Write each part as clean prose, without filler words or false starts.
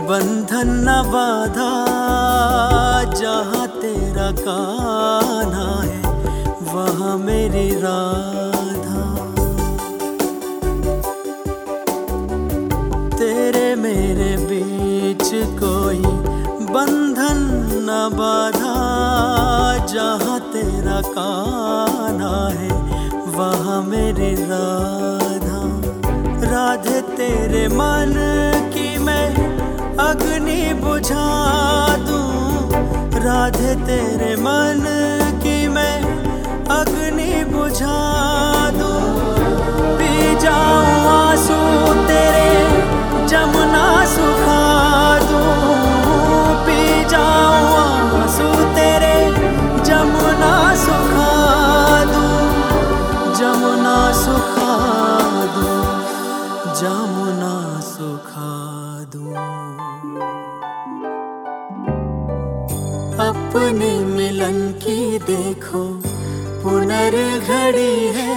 बंधन न बाधा, जहाँ तेरा कान्हा है वहाँ मेरी राधा। तेरे मेरे बीच कोई बंधन न बाधा, जहाँ तेरा कान्हा है वहाँ मेरी राधा। राधे तेरे मन की मैं अग्नि बुझा दूं, राधे तेरे मन की मैं अग्नि बुझा दूं। पी जाऊं आंसू तेरे जमुना सुखा दूं, पी जाऊं आंसू तेरे जमुना सुखा दूं, जमुना सुखा दूं, जमुना सुखा दूं। अपने मिलन की देखो पुनर्घड़ी है,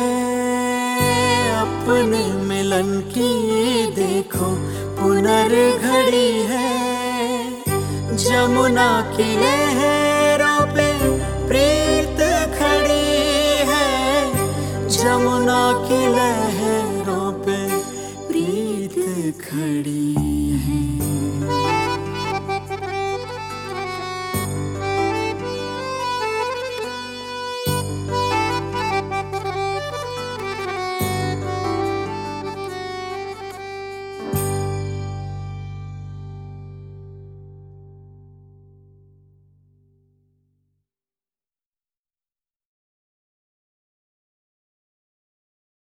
अपने मिलन की देखो पुनर्घड़ी है। जमुना की लहरों पे प्रीत खड़ी है, जमुना की लहरों पे प्रीत खड़ी है।